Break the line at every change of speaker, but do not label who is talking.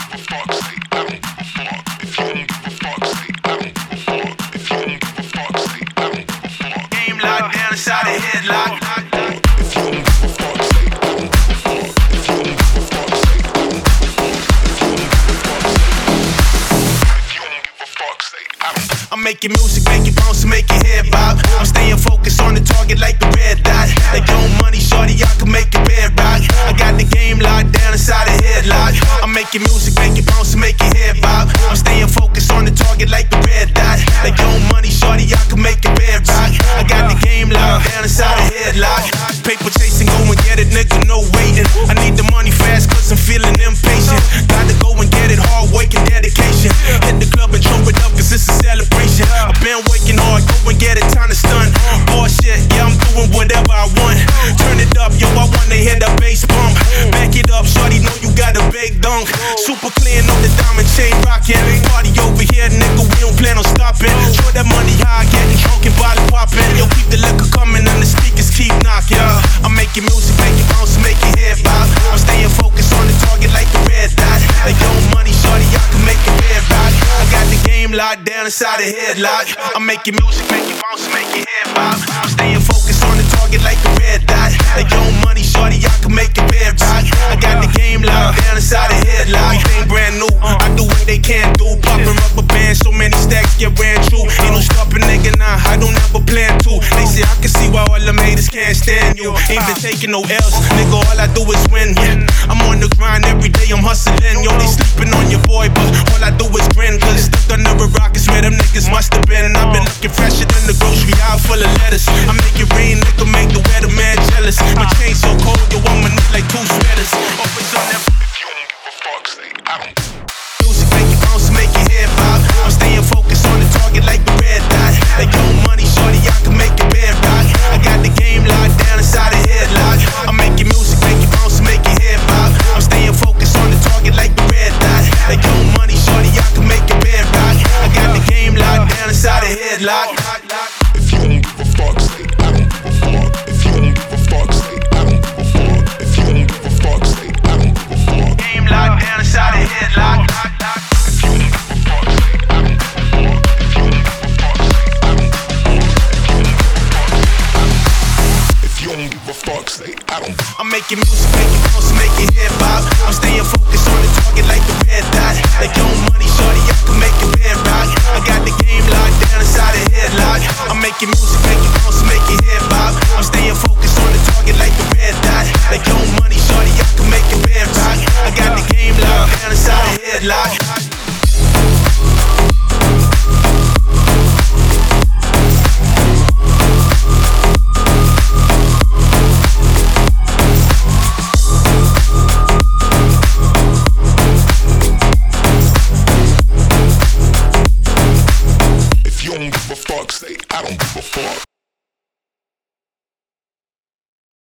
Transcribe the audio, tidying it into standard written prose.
Inside a headlock. I'm making music, make it bounce, make your head bob. I'm staying focused on the target like the red dot. Like your own money, shorty, I can make it bed rock. I got the game locked down inside a headlock. I'm making music, make it bounce, make your head bob. I'm staying focused on the target like the red dot. Like your own money, shorty, I can make it bed rock. I got the game locked down inside a headlock. Paper chasing, go and get it, nigga, no waiting. I need the money fast, cause I'm feeling impatient. Gotta go and get it, hard work and dedication. Hit the club and throw it up, cause it's a celebration. I've been working hard, go and get it, time to stun. Bullshit, yeah, I'm doing whatever I want. Turn it up, yo, I wanna hear the bass bump. Back it up, shorty, know you got a big dunk. Super clean on the diamond chain rockin'. Party over here, nigga, we don't plan on stopping. Throw that money high, getting drunk and bottle poppin'. Yo, keep the liquor coming and the speakers keep knocking. I'm making music, make it bounce, make your head bob. I'm staying focused on the target like the red dot. Like your own money, shorty, I can make it bed rock. I got the game locked down inside a headlock. I'm making music, make it bounce, make your head bob. I'm staying focused on the target like the red dot. Like your own money, shorty, I can make it bed rock. I got the game locked down inside a headlock. Everything brand new, I do what they can't do. Popping rubber bands, so many stacks get ran through. Ain't no stopping, nigga, nah, I don't ever plan to. They say I can see why all them haters can't stand you. Ain't been taking no L's, nigga, all I do is win, yeah. I'm on the grind every day, I'm hustling. Yo, they sleeping on your boy, but all I do is grin. Cause stuck under a rock is where them niggas must have been. I've been looking fresher than the grocery aisle full of lettuce. I make it rain, nigga, make the weatherman jealous. My chain so cold, yo, I'ma need like 2 sweaters. Offers on that. If you don't give a fuck, say I don't. Music make it bounce, make your head bob. I'm staying focused on the target like the red dot. Like your own money, shorty, I can make it bed rock. I got the game locked down inside a headlock. I'm making music, make it bounce, make your head bob. I'm staying focused on the target like the red dot. Like your own money, shorty, I can make it bed rock. I got the game locked down inside a headlock. If you don't give a fuck, say I don't give a fuck. If you don't give a fuck, say I don't give a fuck. If you don't give a fuck, say I don't give a fuck. Game locked down inside a headlock. I'm making music, make it bounce, make your head bob. I'm staying focused on the target like the red dot. Like your own money, shorty, I can make it bed rock. I got the game locked down inside a headlock. I'm making music, make it bounce, make your head bob. I'm staying focused on the target like the red dot. Like your own money, shorty, I can make it bed rock. I got the game locked down inside a headlock. Say I don't give a fuck.